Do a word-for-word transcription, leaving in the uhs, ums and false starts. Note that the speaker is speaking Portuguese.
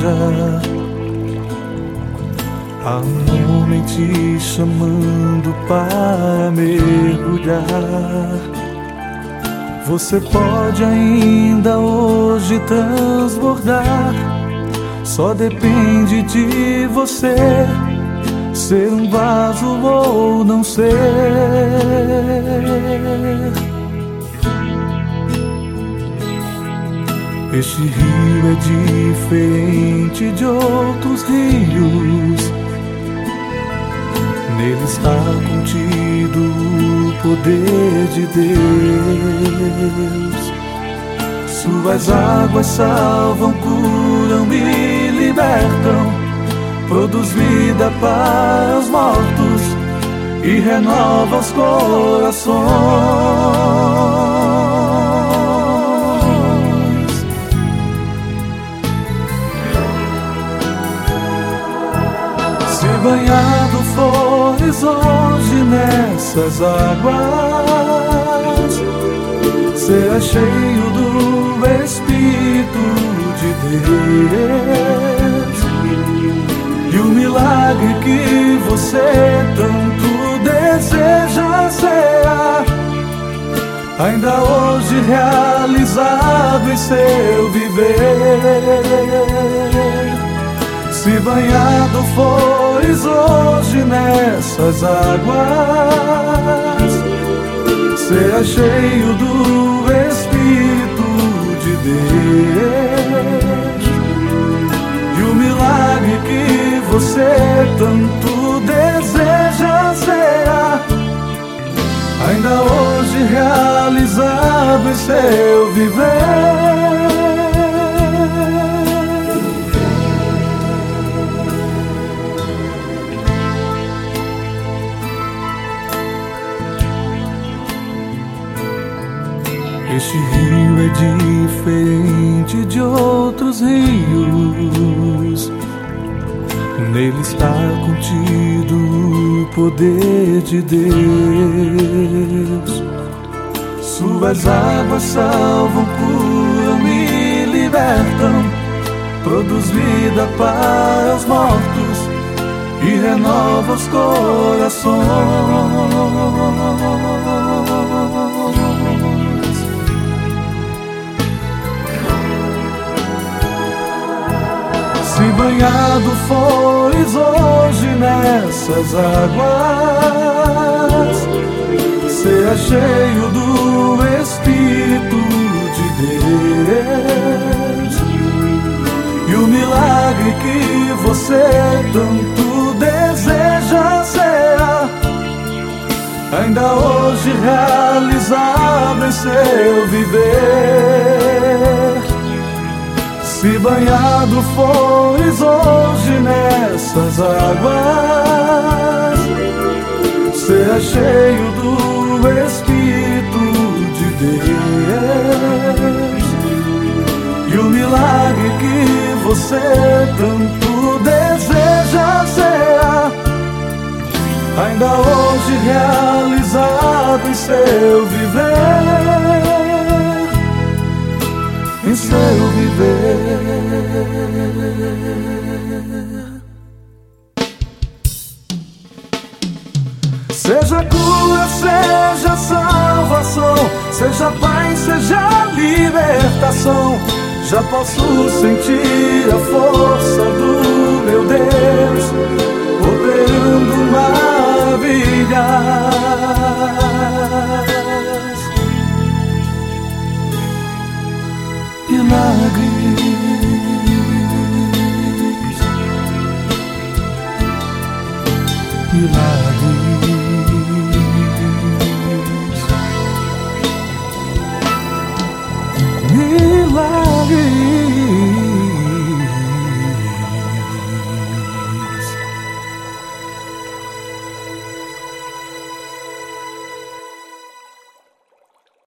Há um homem te chamando para mergulhar. Você pode ainda hoje transbordar. Só depende de você ser um vaso ou não ser. Este rio é diferente de outros rios. Nele está contido o poder de Deus. Suas águas salvam, curam e libertam. Produz vida para os mortos e renova os corações. Se banhado fores hoje nessas águas, será cheio do Espírito de Deus. E o milagre que você tanto deseja será ainda hoje realizado em seu viver. Se banhado fores hoje nessas águas, será cheio do Espírito de Deus. E o milagre que você tanto deseja será ainda hoje realizado em seu viver. Este rio é diferente de outros rios. Nele está contido o poder de Deus. Suas águas salvam, curam e libertam. Produz vida para os mortos e renova os corações. Se banhado fores hoje nessas águas, será cheio do Espírito de Deus. E o milagre que você tanto deseja será ainda hoje realizado em seu viver. Se banhado fores hoje nessas águas, será cheio do Espírito de Deus. E o milagre que você tanto deseja será ainda hoje realizado em seu viver. Em seu viver. Seja cura, seja salvação, seja paz, seja libertação. Já posso sentir a força do meu Deus operando maravilhas. Milagres, milagres.